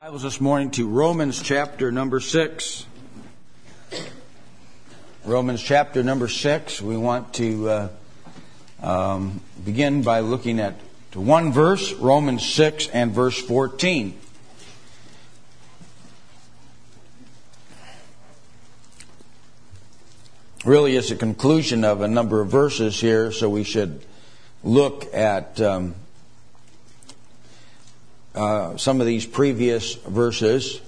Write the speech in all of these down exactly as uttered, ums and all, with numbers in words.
Bibles this morning to Romans chapter number six. Romans chapter number six. We want to uh, um, begin by looking at to one verse, Romans six and verse fourteen. Really, it's a conclusion of a number of verses here, so we should look at Um, Uh, some of these previous verses,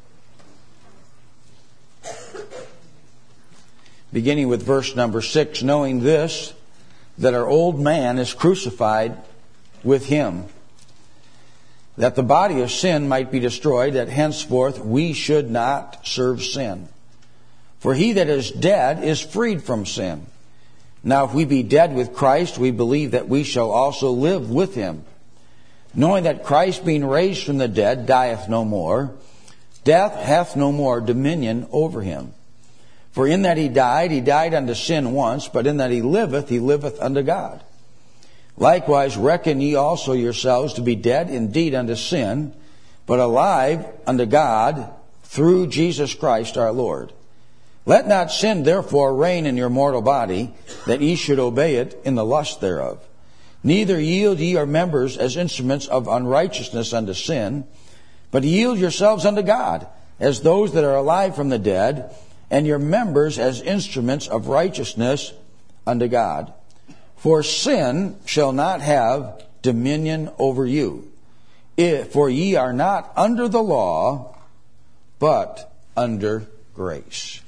beginning with verse number six, knowing this, that our old man is crucified with him, that the body of sin might be destroyed, that henceforth we should not serve sin. For he that is dead is freed from sin. Now if we be dead with Christ, we believe that we shall also live with him. Knowing that Christ, being raised from the dead, dieth no more, death hath no more dominion over him. For in that he died, he died unto sin once, but in that he liveth, he liveth unto God. Likewise reckon ye also yourselves to be dead indeed unto sin, but alive unto God through Jesus Christ our Lord. Let not sin therefore reign in your mortal body, that ye should obey it in the lust thereof. Neither yield ye your members as instruments of unrighteousness unto sin, but yield yourselves unto God, as those that are alive from the dead, and your members as instruments of righteousness unto God. For sin shall not have dominion over you, for ye are not under the law, but under grace.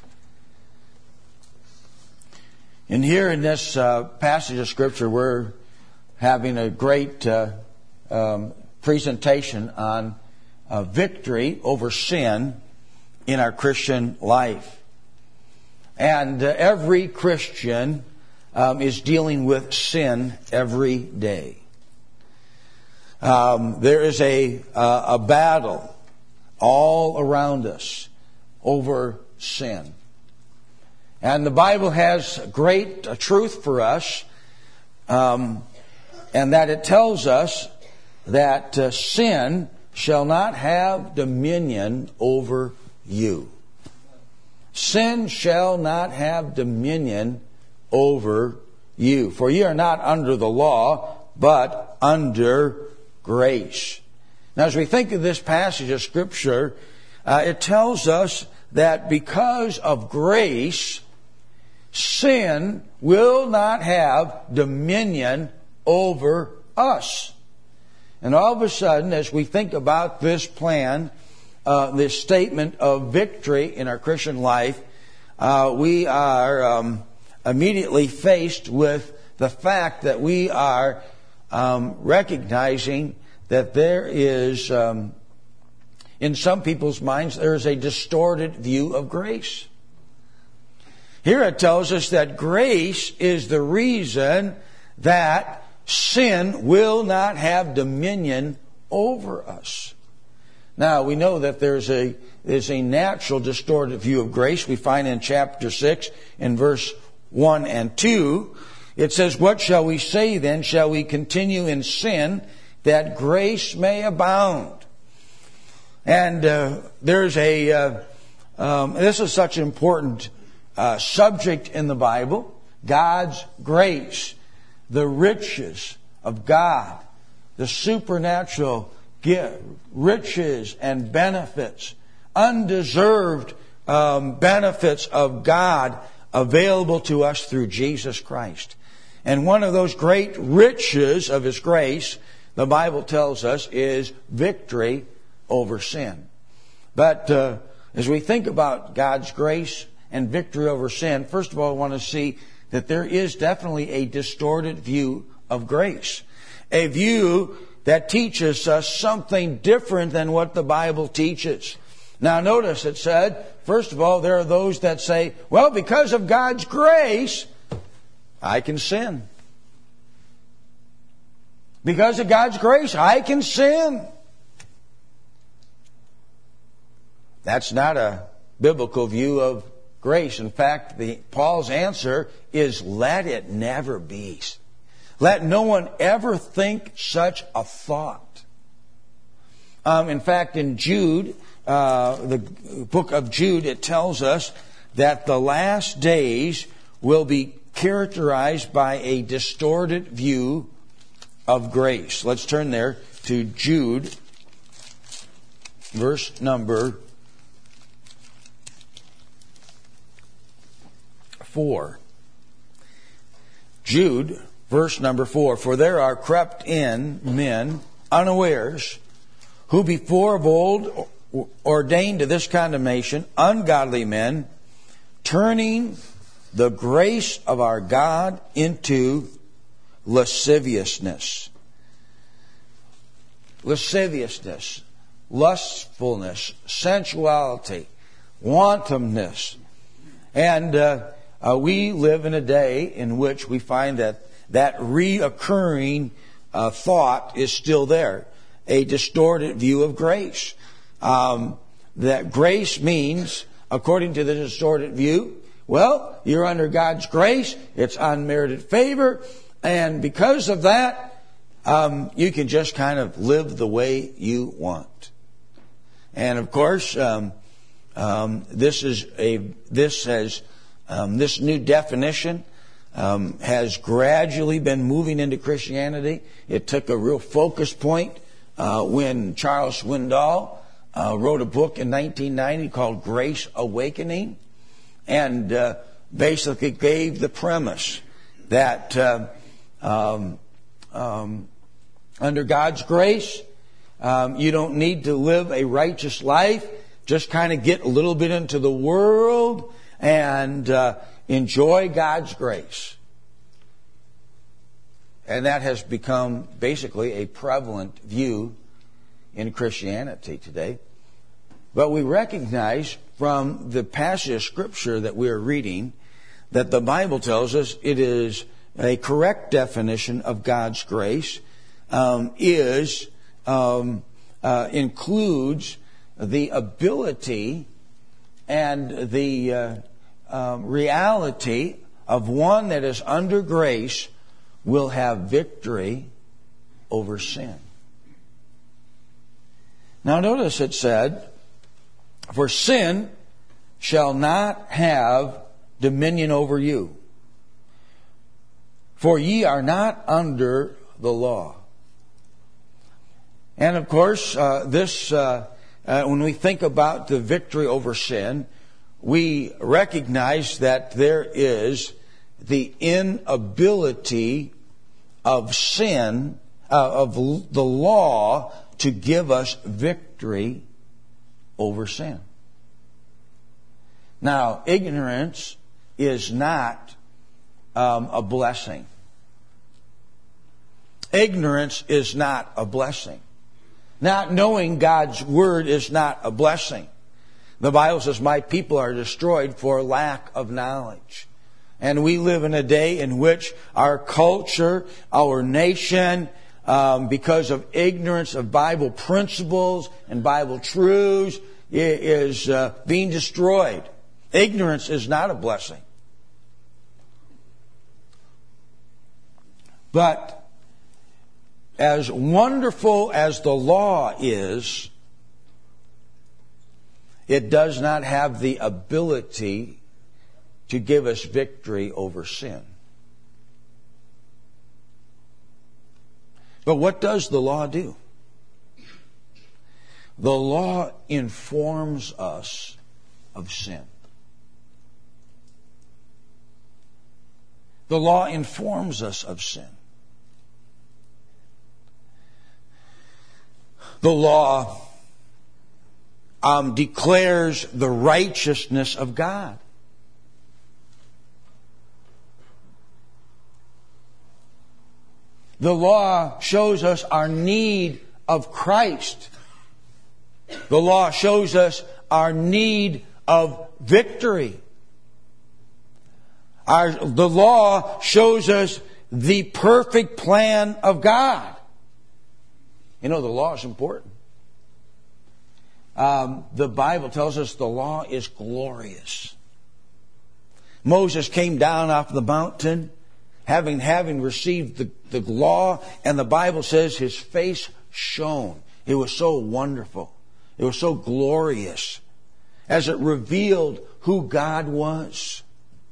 And here in this uh, passage of Scripture, we're having a great uh, um, presentation on uh, victory over sin in our Christian life. And uh, every Christian um, is dealing with sin every day. Um, there is a, uh, a battle all around us over sin. And the Bible has great uh, truth for us, um, and that it tells us that uh, sin shall not have dominion over you. Sin shall not have dominion over you. For ye are not under the law, but under grace. Now, as we think of this passage of Scripture, uh, it tells us that because of grace, sin will not have dominion over us. And all of a sudden, as we think about this plan, uh, this statement of victory in our Christian life, uh, we are um, immediately faced with the fact that we are um, recognizing that there is, um, in some people's minds, there is a distorted view of grace. Here it tells us that grace is the reason that sin will not have dominion over us. Now, we know that there's a, there's a natural distorted view of grace. We find in chapter six, in verse one and two, it says, "What shall we say then? Shall we continue in sin that grace may abound?" And uh, there's a, uh, um, this is such an important uh, subject in the Bible, God's grace. The riches of God, the supernatural gift, riches and benefits, undeserved um, benefits of God available to us through Jesus Christ. And one of those great riches of His grace, the Bible tells us, is victory over sin. But uh, as we think about God's grace and victory over sin, first of all, I want to see that there is definitely a distorted view of grace. A view that teaches us something different than what the Bible teaches. Now notice it said, first of all, there are those that say, well, because of God's grace, I can sin. Because of God's grace, I can sin. That's not a biblical view of grace. In fact, the, Paul's answer is, let it never be. Let no one ever think such a thought. Um, in fact, in Jude, uh, the book of Jude, it tells us that the last days will be characterized by a distorted view of grace. Let's turn there to Jude, verse number four. Jude, verse number four. For there are crept in men unawares, who before of old ordained to this condemnation, ungodly men, turning the grace of our God into lasciviousness. Lasciviousness, lustfulness, sensuality, wantonness. And uh, uh, we live in a day in which we find that that reoccurring uh, thought is still there. A distorted view of grace. Um, that grace means, according to the distorted view, well, you're under God's grace, it's unmerited favor, and because of that, um, you can just kind of live the way you want. And of course, um, um, this is a this has um, this new definition um, has gradually been moving into Christianity. It took a real focus point uh, when Charles Swindoll uh, wrote a book in nineteen ninety called Grace Awakening. And uh, basically gave the premise that uh, um, um, under God's grace, um, you don't need to live a righteous life. Just kind of get a little bit into the world and uh, enjoy God's grace. And that has become basically a prevalent view in Christianity today. But we recognize from the passage of Scripture that we are reading that the Bible tells us it is a correct definition of God's grace, um, is um, uh, includes the ability and the uh, um, reality of one that is under grace will have victory over sin. Now notice it said, for sin shall not have dominion over you, for ye are not under the law. And of course, uh, this uh, uh, when we think about the victory over sin, we recognize that there is the inability of sin, uh, of the law, to give us victory over sin. Now, ignorance is not um, a blessing. Ignorance is not a blessing. Not knowing God's Word is not a blessing. The Bible says, my people are destroyed for lack of knowledge. And we live in a day in which our culture, our nation, um, because of ignorance of Bible principles and Bible truths, is uh, being destroyed. Ignorance is not a blessing. But as wonderful as the law is, it does not have the ability to give us victory over sin. But what does the law do? The law informs us of sin. The law informs us of sin. The law um, declares the righteousness of God. The law shows us our need of Christ. The law shows us our need of victory. Our, the law shows us the perfect plan of God. You know, the law is important. Um, the Bible tells us the law is glorious. Moses came down off the mountain, having having received the, the law, and the Bible says his face shone. It was so wonderful. It was so glorious as it revealed who God was.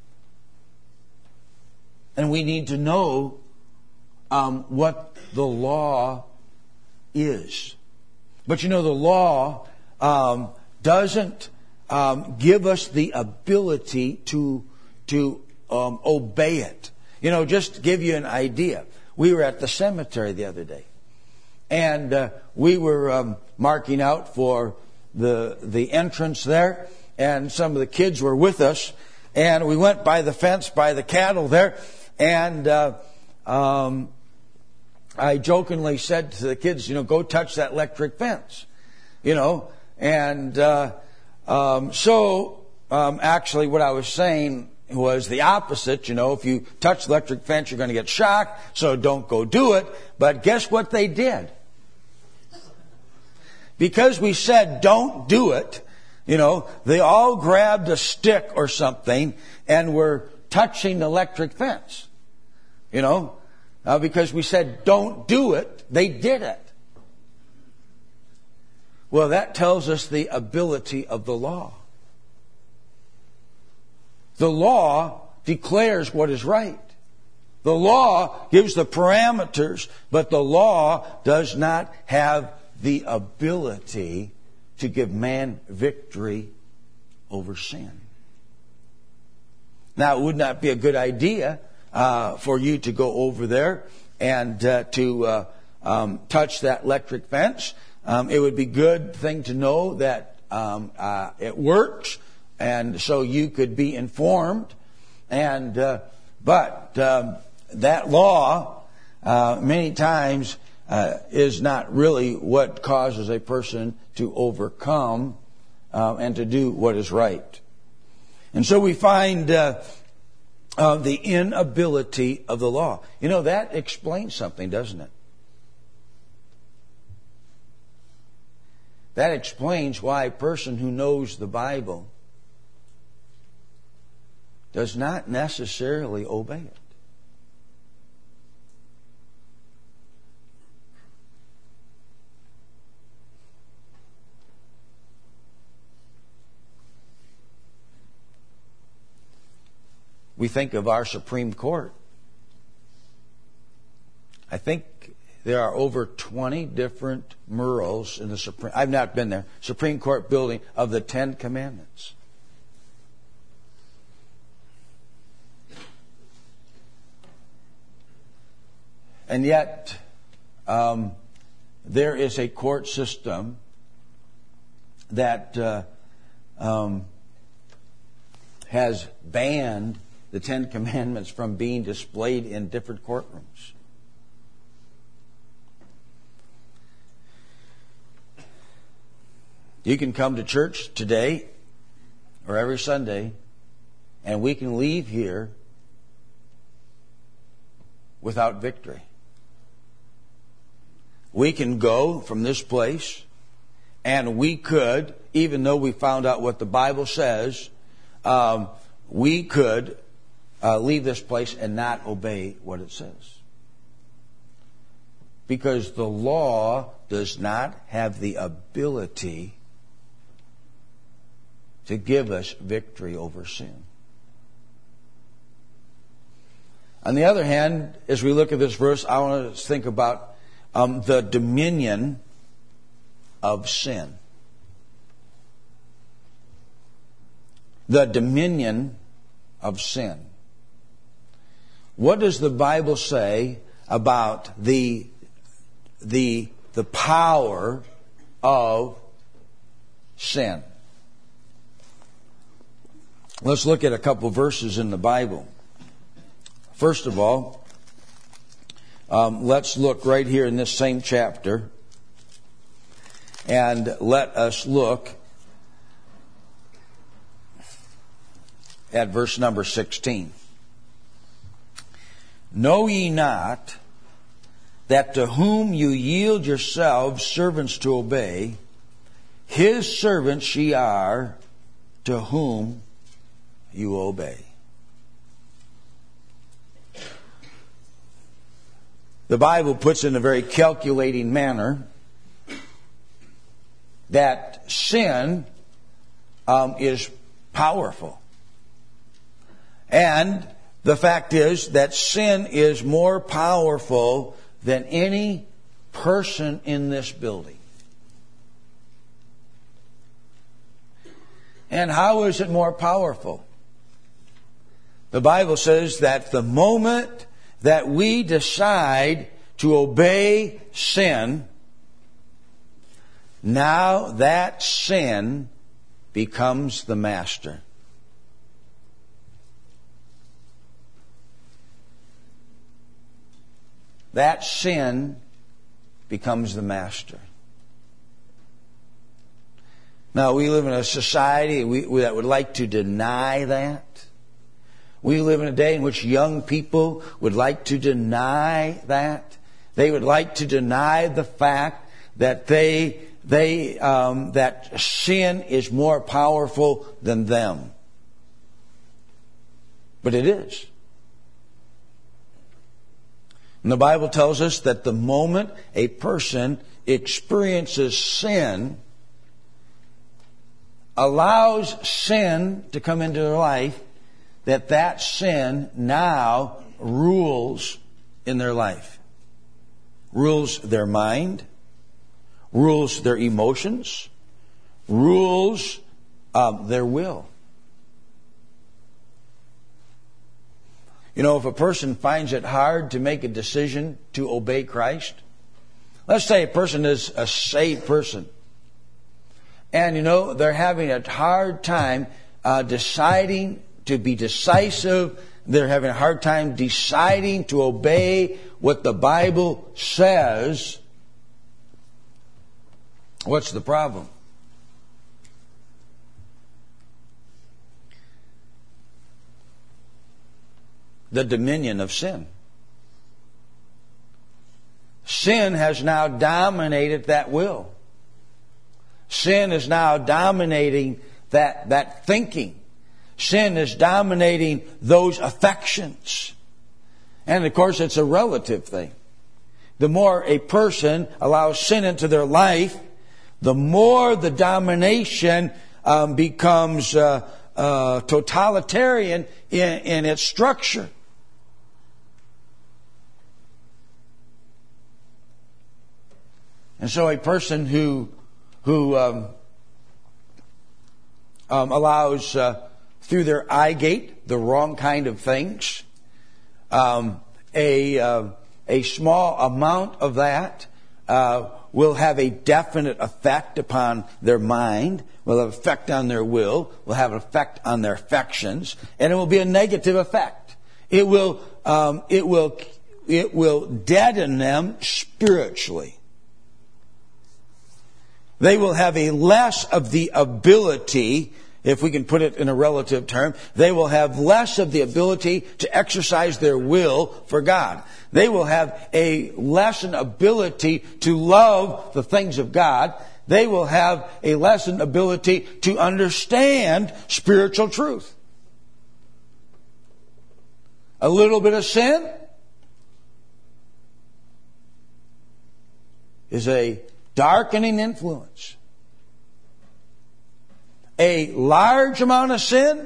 And we need to know um, what the law is. But you know, the law um, doesn't um, give us the ability to to um, obey it. You know, just to give you an idea, we were at the cemetery the other day, and uh, we were um, marking out for the the entrance there, and some of the kids were with us, and we went by the fence by the cattle there, and uh, um, I jokingly said to the kids, you know, go touch that electric fence, you know, and uh, um, so um, actually what I was saying was the opposite. You know, if you touch the electric fence, you're going to get shocked, so don't go do it. But guess what they did? Because we said don't do it, you know, they all grabbed a stick or something and were touching the electric fence, you know. Uh, because we said don't do it, they did it. Well, that tells us the ability of the law. The law declares what is right. The law gives the parameters, but the law does not have the ability to give man victory over sin. Now, it would not be a good idea Uh, for you to go over there and uh, to uh, um, touch that electric fence. Um, it would be a good thing to know that um, uh, it works, and so you could be informed. And uh, but um, that law uh, many times uh, is not really what causes a person to overcome uh, and to do what is right. And so we find Uh, Uh, the inability of the law. You know, that explains something, doesn't it? That explains why a person who knows the Bible does not necessarily obey it. We think of our Supreme Court. I think there are over twenty different murals in the Supreme, I've not been there, Supreme Court building of the Ten Commandments. And yet, um, there is a court system that uh, um, has banned the Ten Commandments from being displayed in different courtrooms. You can come to church today or every Sunday, and we can leave here without victory. We can go from this place, and we could, even though we found out what the Bible says, um, we could Uh, leave this place and not obey what it says. Because the law does not have the ability to give us victory over sin. On the other hand, as we look at this verse, I want to think about um, the dominion of sin. The dominion of sin. What does the Bible say about the, the, the power of sin? Let's look at a couple verses in the Bible. First of all, um, let's look right here in this same chapter, and let us look at verse number sixteen. Know ye not that to whom you yield yourselves servants to obey, his servants ye are to whom you obey. The Bible puts in a very calculating manner that sin um, is powerful. And the fact is that sin is more powerful than any person in this building. And how is it more powerful? The Bible says that the moment that we decide to obey sin, now that sin becomes the master. That sin becomes the master. Now, we live in a society we, we, that would like to deny that. We live in a day in which young people would like to deny that. They would like to deny the fact that they they um, that sin is more powerful than them. But it is. And the Bible tells us that the moment a person experiences sin, allows sin to come into their life, that that sin now rules in their life. Rules their mind, rules their emotions, rules um, their will. You know, if a person finds it hard to make a decision to obey Christ, let's say a person is a saved person, and, you know, they're having a hard time uh, deciding to be decisive. They're having a hard time deciding to obey what the Bible says. What's the problem? The dominion of sin. Sin has now dominated that will. Sin is now dominating that, that thinking. Sin is dominating those affections. And of course, it's a relative thing. The more a person allows sin into their life, the more the domination um, becomes uh, uh, totalitarian in, in its structure. And so a person who who um, um, allows uh, through their eye gate the wrong kind of things, um, a uh, a small amount of that uh, will have a definite effect upon their mind, will have effect on their will, will have an effect on their affections, and it will be a negative effect. It will um, it will it will deaden them spiritually. They will have a less of the ability, if we can put it in a relative term, they will have less of the ability to exercise their will for God. They will have a lessened ability to love the things of God. They will have a lessened ability to understand spiritual truth. A little bit of sin is a darkening influence. A large amount of sin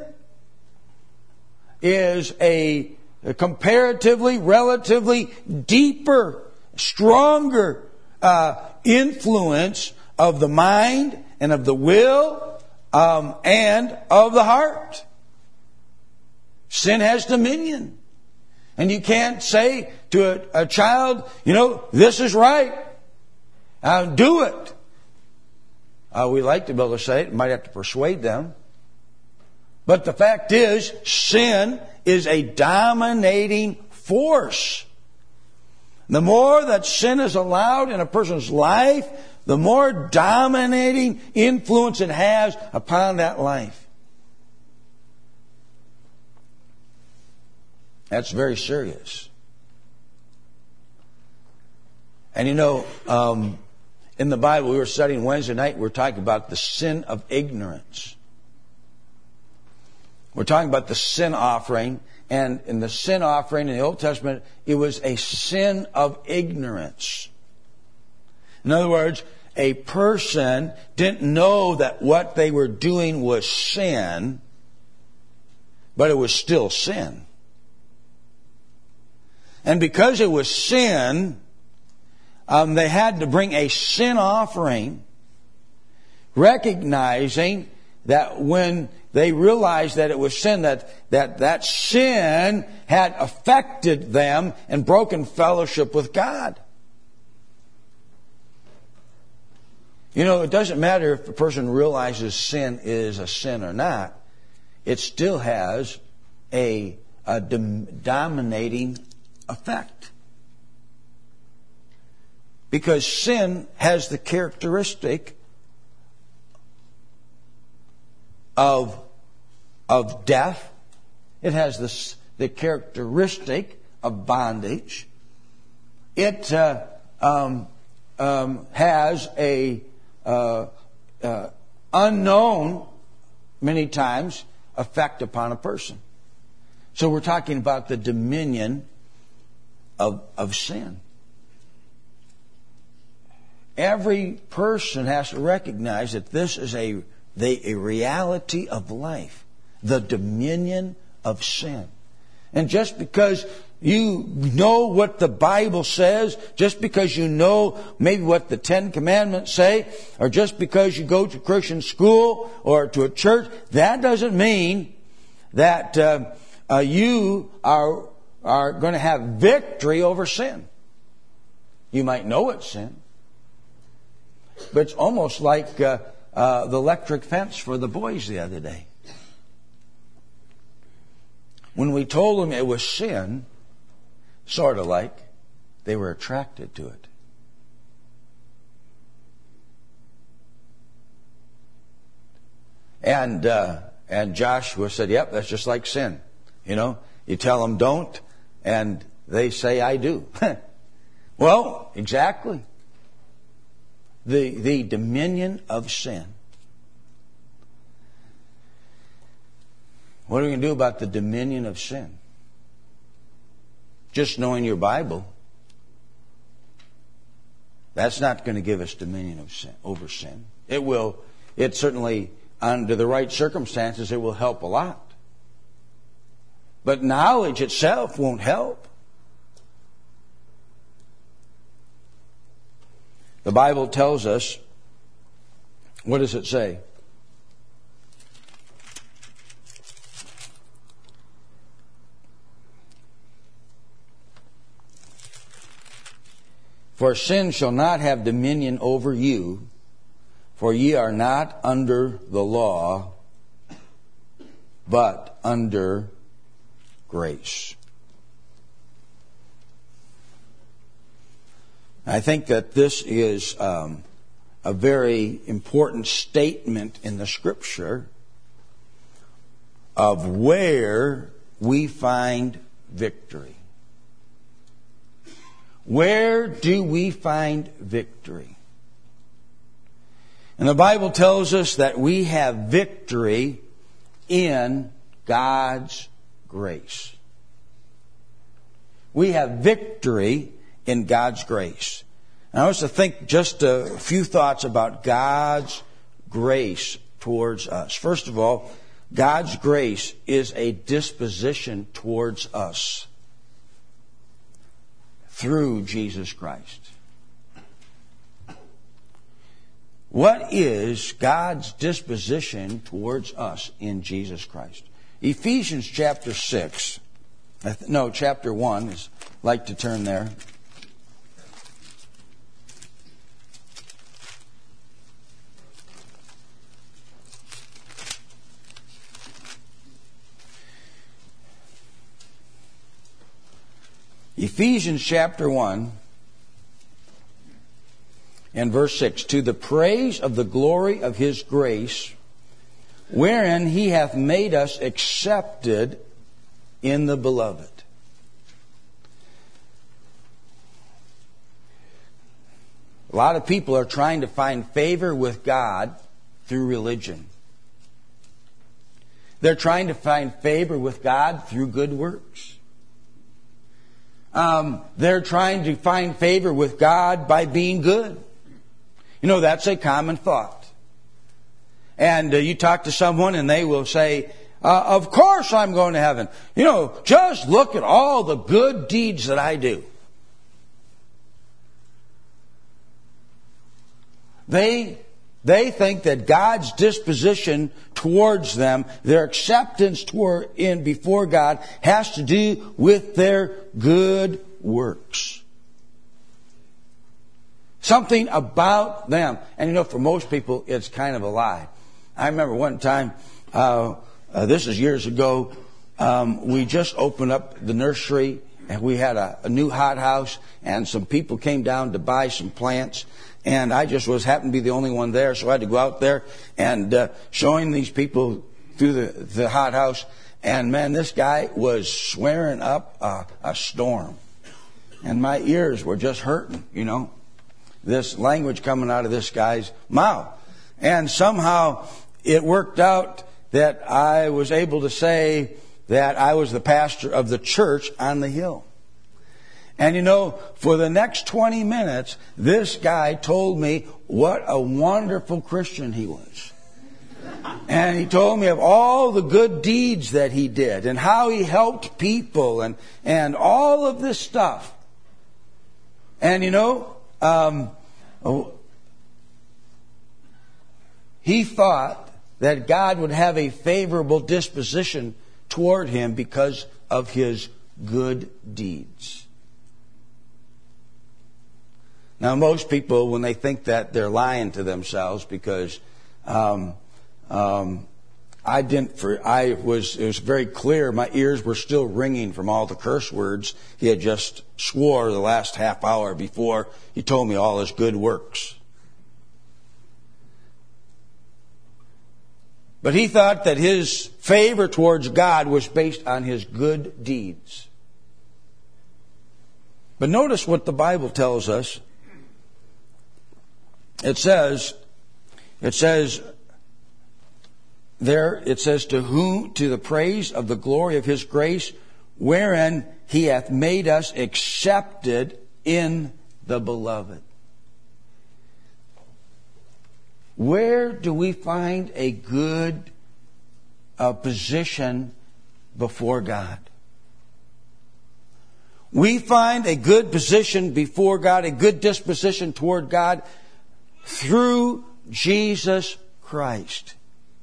is a, a comparatively, relatively deeper, stronger uh, influence of the mind and of the will um, and of the heart. Sin has dominion. And you can't say to a, a child, you know, this is right. Uh, do it. Uh, we like to be able to say it. You might have to persuade them. But the fact is, sin is a dominating force. The more that sin is allowed in a person's life, the more dominating influence it has upon that life. That's very serious. And you know, um, in the Bible, we were studying Wednesday night, we were talking about the sin of ignorance. We're talking about the sin offering. And in the sin offering in the Old Testament, it was a sin of ignorance. In other words, a person didn't know that what they were doing was sin, but it was still sin. And because it was sin, um, they had to bring a sin offering, recognizing that when they realized that it was sin, that, that that sin had affected them and broken fellowship with God. You know, it doesn't matter if a person realizes sin is a sin or not. It still has a, a dom- dominating effect. Because sin has the characteristic of, of death. It has this, the characteristic of bondage. It uh, um, um, has a uh, uh, unknown, many times, effect upon a person. So we're talking about the dominion of, of sin. Every person has to recognize that this is a, the, a reality of life. The dominion of sin. And just because you know what the Bible says, just because you know maybe what the Ten Commandments say, or just because you go to Christian school or to a church, that doesn't mean that uh, uh, you are, are going to have victory over sin. You might know it's sin. But it's almost like uh, uh, the electric fence for the boys the other day. When we told them it was sin, sort of like, they were attracted to it. And uh, and Joshua said, yep, that's just like sin. You know, you tell them don't, and they say, I do. Well, exactly. The, the dominion of sin. What are we going to do about the dominion of sin? Just knowing your Bible, that's not going to give us dominion of sin, over sin. It will, it certainly, under the right circumstances, it will help a lot. But knowledge itself won't help. The Bible tells us, what does it say? For sin shall not have dominion over you, for ye are not under the law, but under grace. I think that this is um, a very important statement in the Scripture of where we find victory. Where do we find victory? And the Bible tells us that we have victory in God's grace. We have victory in God's grace. And I want us to think just a few thoughts about God's grace towards us. First of all, God's grace is a disposition towards us through Jesus Christ. What is God's disposition towards us in Jesus Christ? Ephesians chapter six, no, chapter one, is like to turn there. Ephesians chapter one and verse six, to the praise of the glory of His grace, wherein He hath made us accepted in the Beloved. A lot of people are trying to find favor with God through religion. They're trying to find favor with God through good works. Um, they're trying to find favor with God by being good. You know, that's a common thought. And uh, you talk to someone and they will say, uh, of course I'm going to heaven. You know, just look at all the good deeds that I do. They, they think that God's disposition towards them, their acceptance toward, in before God, has to do with their good works. Something about them. And you know, for most people, it's kind of a lie. I remember one time, uh, uh, this is years ago, um, we just opened up the nursery and we had a, a new hothouse and some people came down to buy some plants. And I just was happened to be the only one there, so I had to go out there and uh, showing these people through the, the hothouse. And man, this guy was swearing up a, a storm. And my ears were just hurting, you know. This language coming out of this guy's mouth. And somehow it worked out that I was able to say that I was the pastor of the church on the hill. And you know, for the next twenty minutes, this guy told me what a wonderful Christian he was. And he told me of all the good deeds that he did and how he helped people and, and all of this stuff. And you know, um, he thought that God would have a favorable disposition toward him because of his good deeds. Now, most people, when they think that, they're lying to themselves because um, um, I didn't. For I was. It was very clear. My ears were still ringing from all the curse words he had just swore the last half hour before he told me all his good works. But he thought that his favor towards God was based on his good deeds. But notice what the Bible tells us. It says, it says, there, it says, to whom, to the praise of the glory of his grace, wherein he hath made us accepted in the beloved. Where do we find a good uh, position before God? We find a good position before God, a good disposition toward God, through Jesus Christ.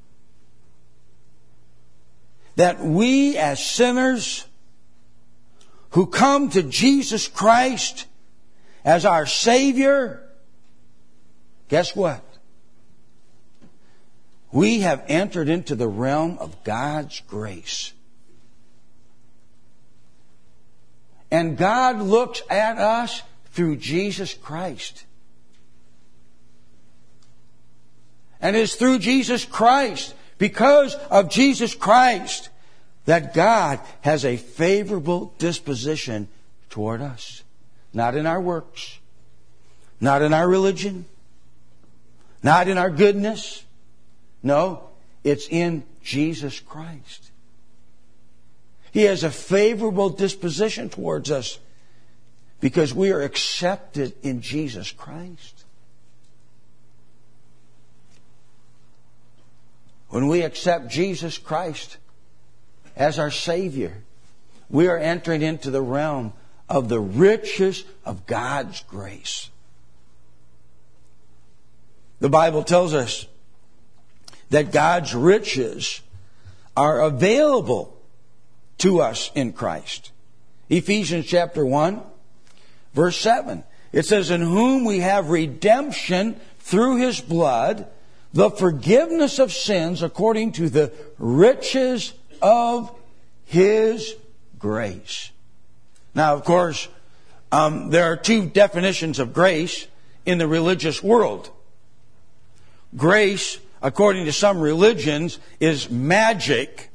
That we as sinners who come to Jesus Christ as our Savior, guess what? We have entered into the realm of God's grace. And God looks at us through Jesus Christ. And it is through Jesus Christ, because of Jesus Christ, that God has a favorable disposition toward us. Not in our works, not in our religion, not in our goodness. No, it's in Jesus Christ. He has a favorable disposition towards us because we are accepted in Jesus Christ. When we accept Jesus Christ as our Savior, we are entering into the realm of the riches of God's grace. The Bible tells us that God's riches are available to us in Christ. Ephesians chapter one, verse seven. It says, in whom we have redemption through His blood, the forgiveness of sins according to the riches of His grace. Now, of course, um, there are two definitions of grace in the religious world. Grace, according to some religions, is magic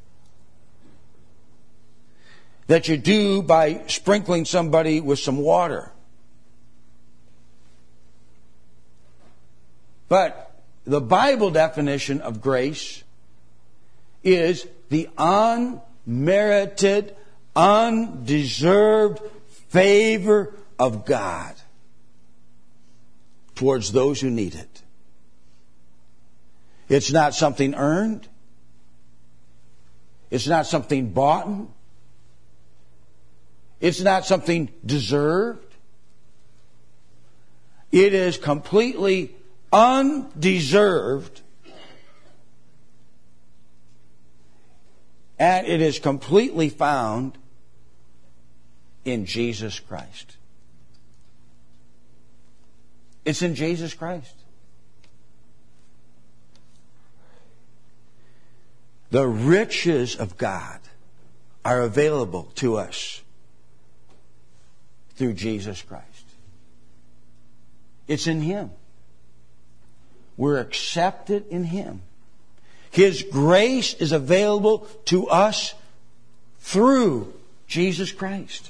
that you do by sprinkling somebody with some water. But the Bible definition of grace is the unmerited, undeserved favor of God. towards those who need it. It's not something earned. It's not something bought. It's not something deserved. It is completely undeserved. And it is completely found in Jesus Christ. It's in Jesus Christ. The riches of God are available to us through Jesus Christ. It's in Him. We're accepted in Him. His grace is available to us through Jesus Christ.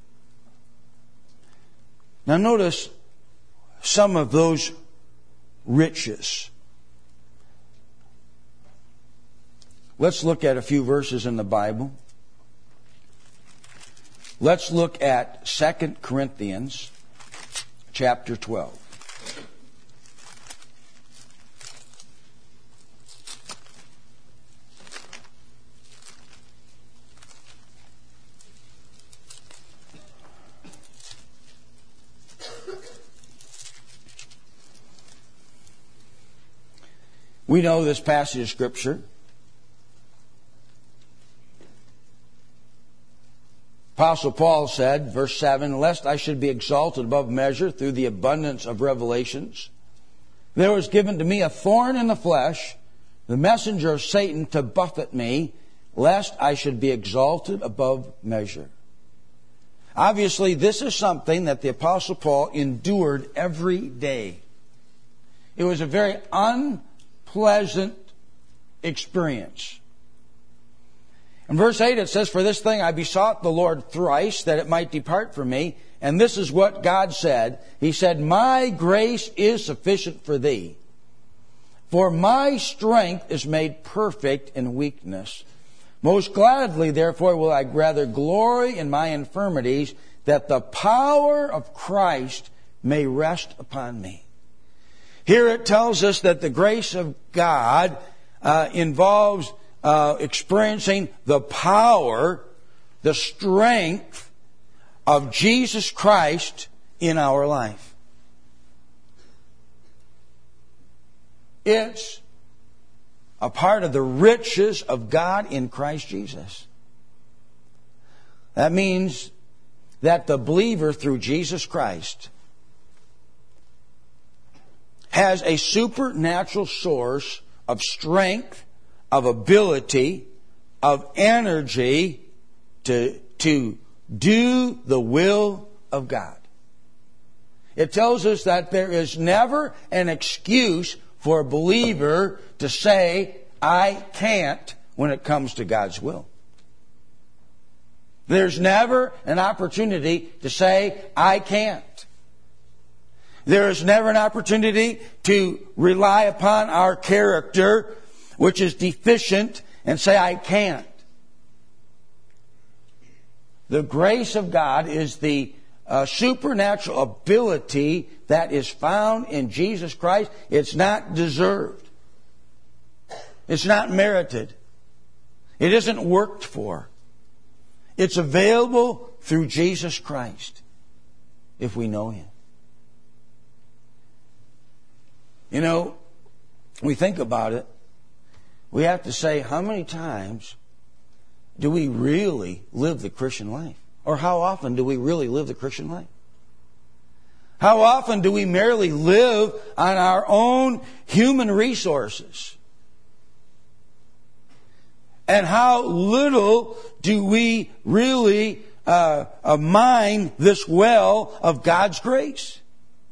Now notice some of those riches. Let's look at a few verses in the Bible. Let's look at Second Corinthians chapter twelve. We know this passage of Scripture. Apostle Paul said, verse seven, lest I should be exalted above measure through the abundance of revelations, there was given to me a thorn in the flesh, the messenger of Satan to buffet me, lest I should be exalted above measure. Obviously, this is something that the Apostle Paul endured every day. It was a very unpleasant experience. In verse eight it says, for this thing I besought the Lord thrice, that it might depart from me. And this is what God said. He said, my grace is sufficient for thee. For my strength is made perfect in weakness. Most gladly, therefore, will I rather glory in my infirmities, that the power of Christ may rest upon me. Here it tells us that the grace of God uh, involves Uh, experiencing the power, the strength of Jesus Christ in our life. It's a part of the riches of God in Christ Jesus. That means that the believer through Jesus Christ has a supernatural source of strength, of ability, of energy to, to do the will of God. It tells us that there is never an excuse for a believer to say, I can't, when it comes to God's will. There's never an opportunity to say, I can't. There is never an opportunity to rely upon our character, which is deficient, and say, I can't. The grace of God is the uh, supernatural ability that is found in Jesus Christ. It's not deserved. It's not merited. It isn't worked for. It's available through Jesus Christ, if we know Him. You know, we think about it. We have to say, how many times do we really live the Christian life? Or how often do we really live the Christian life? How often do we merely live on our own human resources? And how little do we really uh, uh, mine this well of God's grace?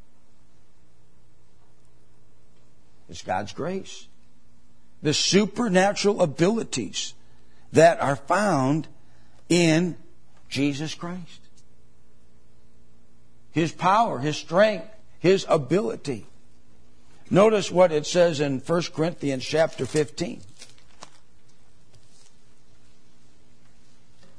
It's God's grace. The supernatural abilities that are found in Jesus Christ. His power, His strength, His ability. Notice what it says in First Corinthians chapter fifteen.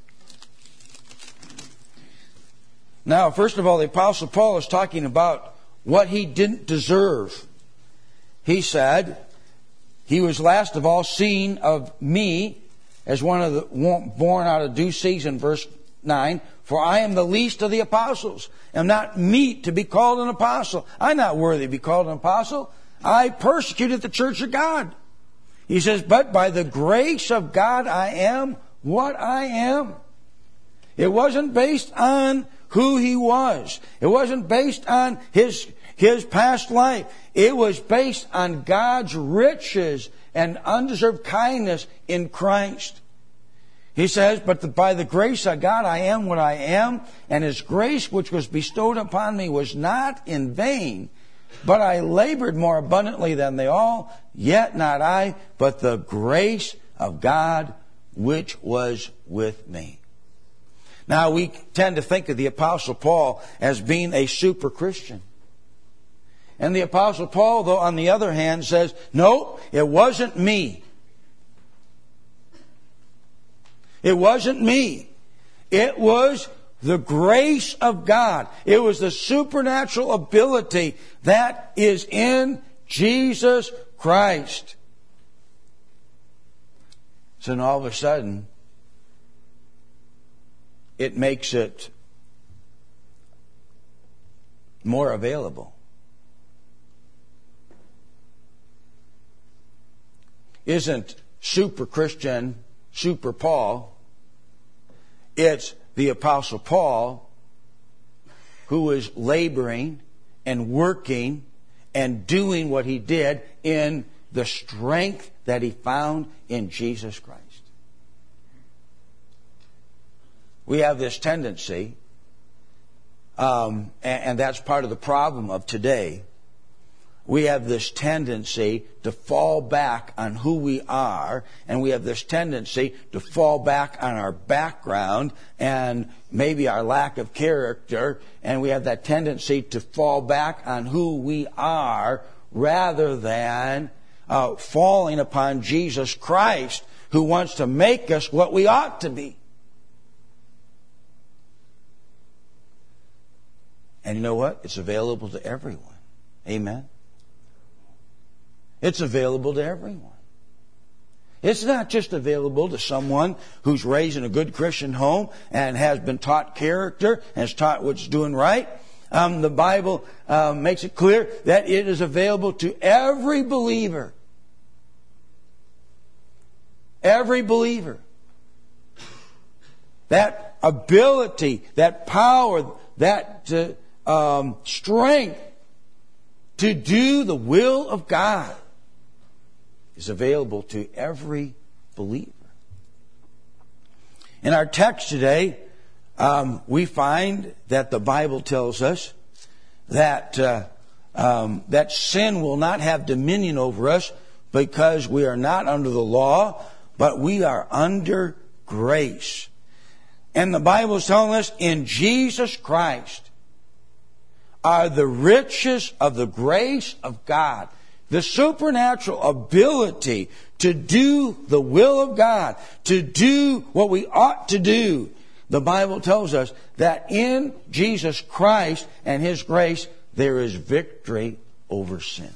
Now, first of all, the Apostle Paul is talking about what he didn't deserve. He said, he was last of all seen of me as one of the born out of due season, verse nine. For I am the least of the apostles, am not meet to be called an apostle. I'm not worthy to be called an apostle. I persecuted the church of God. He says, but by the grace of God I am what I am. It wasn't based on who he was. It wasn't based on his, his past life. It was based on God's riches and undeserved kindness in Christ. He says, but by the grace of God I am what I am, and his grace which was bestowed upon me was not in vain, but I labored more abundantly than they all, yet not I, but the grace of God which was with me. Now we tend to think of the Apostle Paul as being a super Christian. And the Apostle Paul, though, on the other hand, says, no, it wasn't me. It wasn't me. It was the grace of God. It was the supernatural ability that is in Jesus Christ. So then all of a sudden, it makes it more available. Isn't super Christian super Paul? It's the Apostle Paul who is laboring and working and doing what he did in the strength that he found in Jesus Christ. We have this tendency, um, and, and that's part of the problem of today. We have this tendency to fall back on who we are, and we have this tendency to fall back on our background and maybe our lack of character, and we have that tendency to fall back on who we are rather than uh, falling upon Jesus Christ, who wants to make us what we ought to be. And you know what? It's available to everyone. Amen? It's available to everyone. It's not just available to someone who's raised in a good Christian home and has been taught character and has taught what's doing right. Um, the Bible um, makes it clear that it is available to every believer. Every believer. That ability, that power, that uh, um, strength to do the will of God is available to every believer. In our text today, um, we find that the Bible tells us that uh, um, that sin will not have dominion over us because we are not under the law, but we are under grace. And the Bible is telling us in Jesus Christ are the riches of the grace of God. The supernatural ability to do the will of God, to do what we ought to do. The Bible tells us that in Jesus Christ and His grace, there is victory over sin.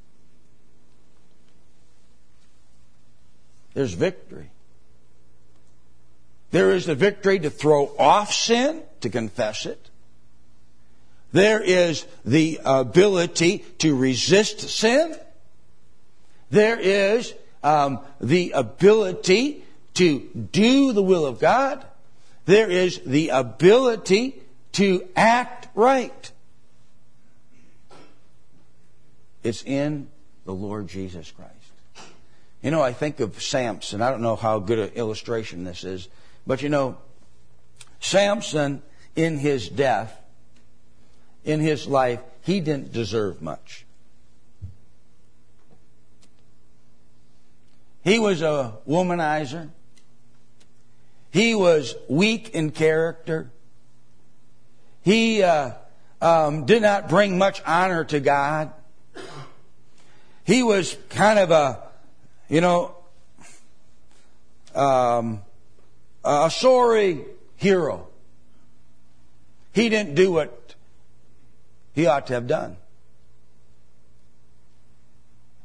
There's victory. There is the victory to throw off sin, to confess it. There is the ability to resist sin. There is um, the ability to do the will of God. There is the ability to act right. It's in the Lord Jesus Christ. You know, I think of Samson. I don't know how good an illustration this is, but you know, Samson, in his death, in his life, he didn't deserve much. He was a womanizer. He was weak in character. He uh, um, did not bring much honor to God. He was kind of a, you know, um, a sorry hero. He didn't do what he ought to have done.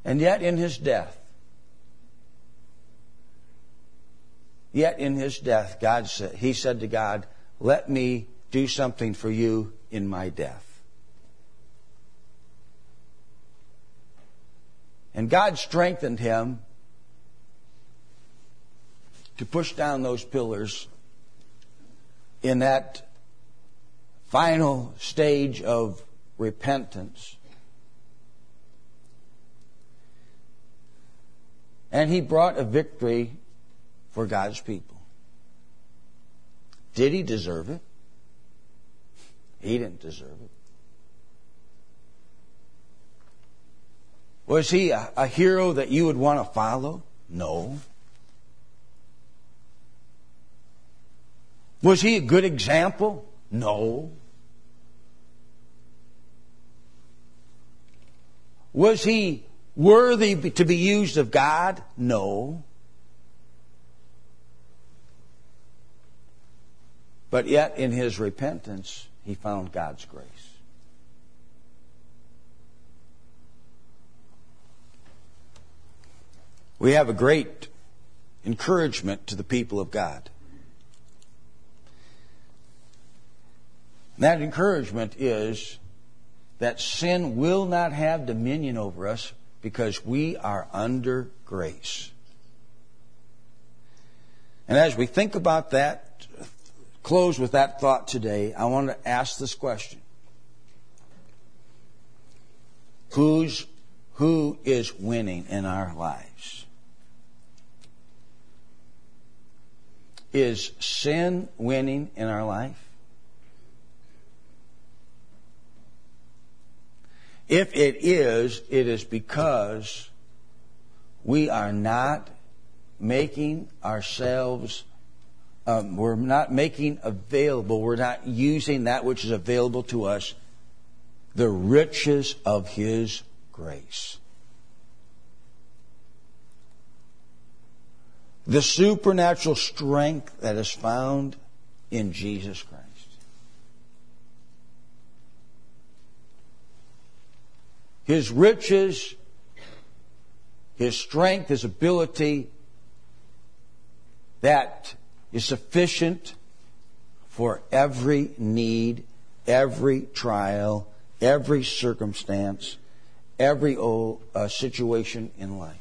And yet in His death, yet in His death, God said, He said to God, let me do something for you in my death. And God strengthened Him to push down those pillars in that final stage of repentance. And He brought a victory for God's people. Did He deserve it? He didn't deserve it. Was He a, a hero that you would want to follow? No. Was He a good example? No. Was He worthy to be used of God? No. But yet in His repentance, He found God's grace. We have a great encouragement to the people of God. That encouragement is that sin will not have dominion over us because we are under grace. And as we think about that, close with that thought today, I want to ask this question. Who's, who is winning in our lives? Is sin winning in our life? If it is, it is because we are not making ourselves, um, we're not making available, we're not using that which is available to us, the riches of His grace. The supernatural strength that is found in Jesus Christ. His riches, His strength, His ability that is sufficient for every need, every trial, every circumstance, every uh, situation in life.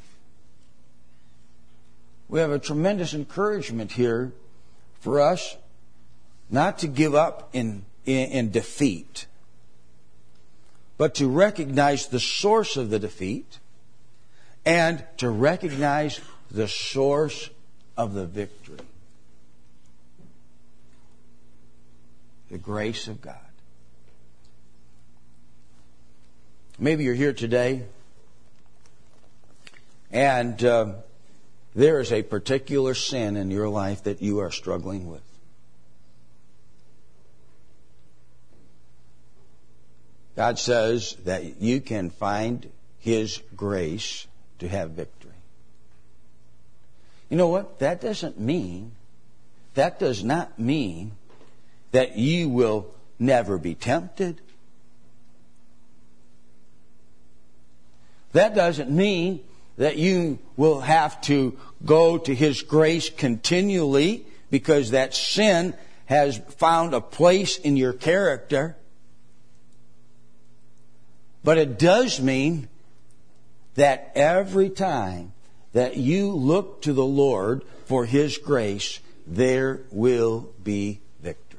We have a tremendous encouragement here for us not to give up in, in, in defeat, but to recognize the source of the defeat and to recognize the source of the victory. The grace of God. Maybe you're here today and uh, there is a particular sin in your life that you are struggling with. God says that you can find His grace to have victory. You know what? That doesn't mean, that does not mean that you will never be tempted. That doesn't mean that you will have to go to His grace continually because that sin has found a place in your character. But it does mean that every time that you look to the Lord for His grace, there will be victory.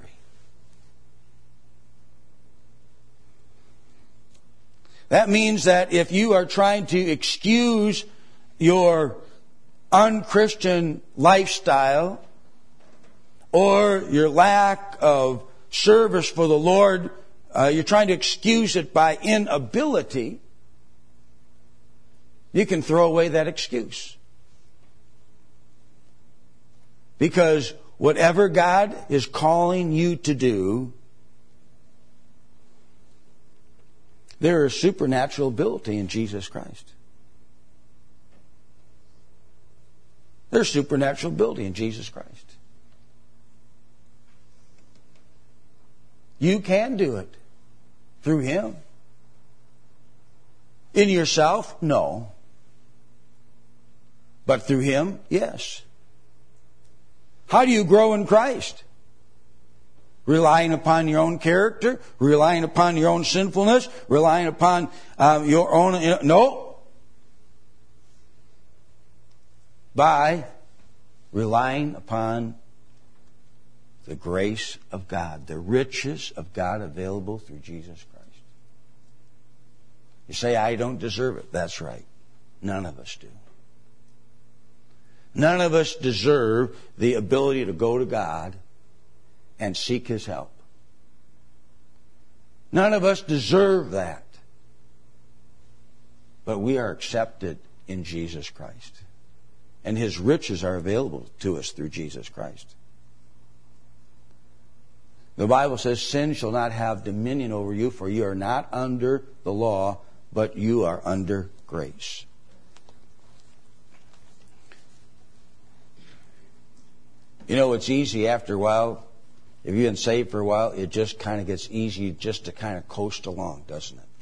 That means that if you are trying to excuse your unchristian lifestyle or your lack of service for the Lord, uh, you're trying to excuse it by inability, you can throw away that excuse. Because whatever God is calling you to do, there is supernatural ability in Jesus Christ. There's supernatural ability in Jesus Christ. You can do it through Him. In yourself? No. But through Him, yes. How do you grow in Christ? Relying upon your own character, relying upon your own sinfulness, relying upon um, your own... No. By relying upon the grace of God, the riches of God available through Jesus Christ. You say, I don't deserve it. That's right. None of us do. None of us deserve the ability to go to God and seek His help. None of us deserve that. But we are accepted in Jesus Christ. And His riches are available to us through Jesus Christ. The Bible says, sin shall not have dominion over you, for you are not under the law, but you are under grace. You know, it's easy after a while. If you've been saved for a while, it just kind of gets easy just to kind of coast along, doesn't it?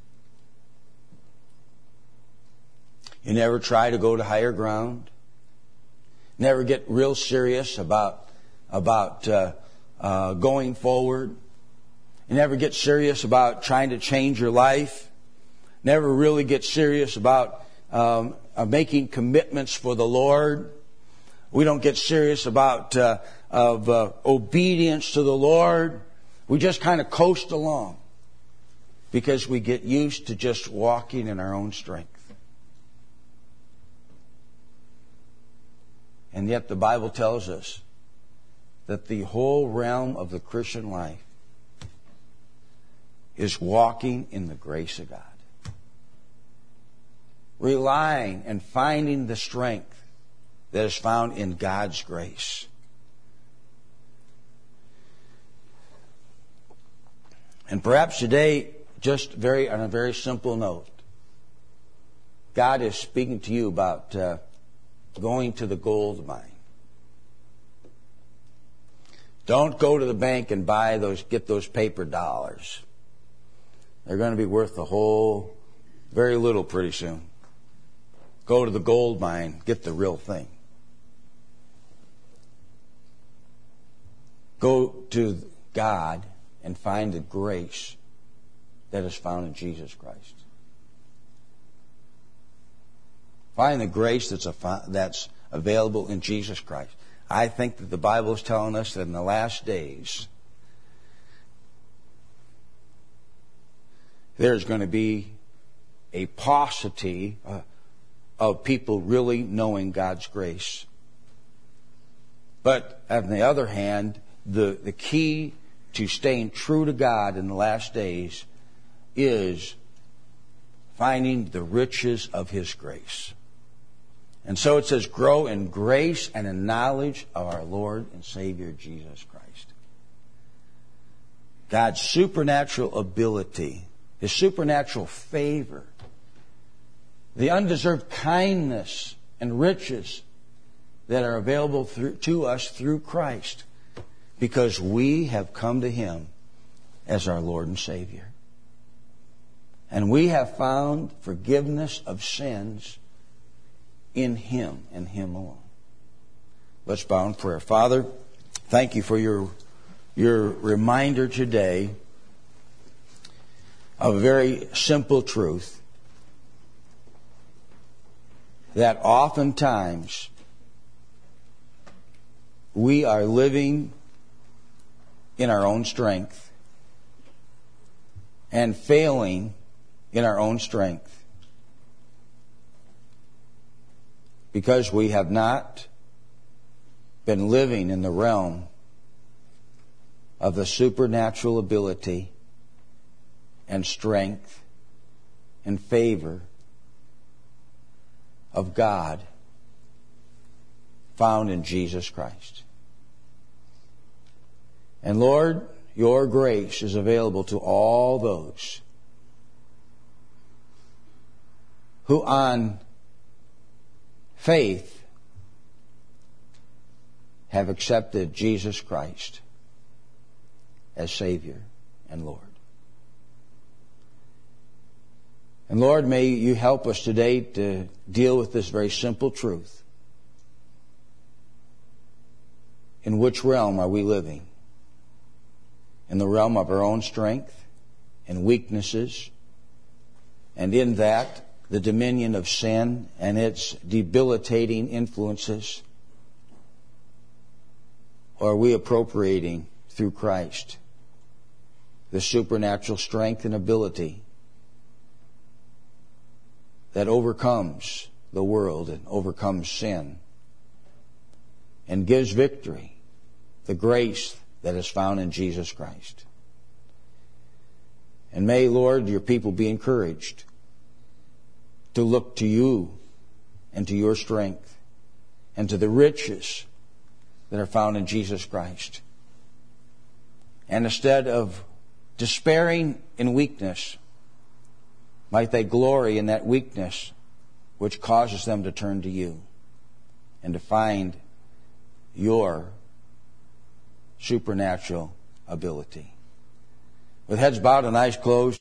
You never try to go to higher ground. Never get real serious about, about uh, uh, going forward. You never get serious about trying to change your life. Never really get serious about um, uh, making commitments for the Lord. We don't get serious about uh, of uh, obedience to the Lord. We just kind of coast along because we get used to just walking in our own strength. And yet the Bible tells us that the whole realm of the Christian life is walking in the grace of God. Relying and finding the strength that is found in God's grace. And perhaps today, just very on a very simple note, God is speaking to you about uh, going to the gold mine. Don't go to the bank and buy those, get those paper dollars. They're going to be worth a whole, very little pretty soon. Go to the gold mine, get the real thing. Go to God and find the grace that is found in Jesus Christ. Find the grace that's, a, that's available in Jesus Christ. I think that the Bible is telling us that in the last days, there's going to be a paucity uh, of people really knowing God's grace. But on the other hand, the, the key to staying true to God in the last days is finding the riches of His grace. And so it says, grow in grace and in knowledge of our Lord and Savior Jesus Christ. God's supernatural ability, His supernatural favor, the undeserved kindness and riches that are available through, to us through Christ, because we have come to Him as our Lord and Savior. And we have found forgiveness of sins in Him and Him alone. Let's bow in prayer. Father, thank You for your, your reminder today of a very simple truth, that oftentimes we are living in our own strength and failing in our own strength because we have not been living in the realm of the supernatural ability and strength and favor of God found in Jesus Christ. And Lord, Your grace is available to all those who on faith have accepted Jesus Christ as Savior and Lord. And Lord, may you help us today to deal with this very simple truth. In which realm are we living? In the realm of our own strength and weaknesses, and in that, the dominion of sin and its debilitating influences? Or are we appropriating through Christ the supernatural strength and ability that overcomes the world and overcomes sin and gives victory, the grace that is found in Jesus Christ? And may, Lord, your people be encouraged to look to you and to your strength and to the riches that are found in Jesus Christ. And instead of despairing in weakness, might they glory in that weakness which causes them to turn to you and to find your supernatural ability. With heads bowed and eyes closed,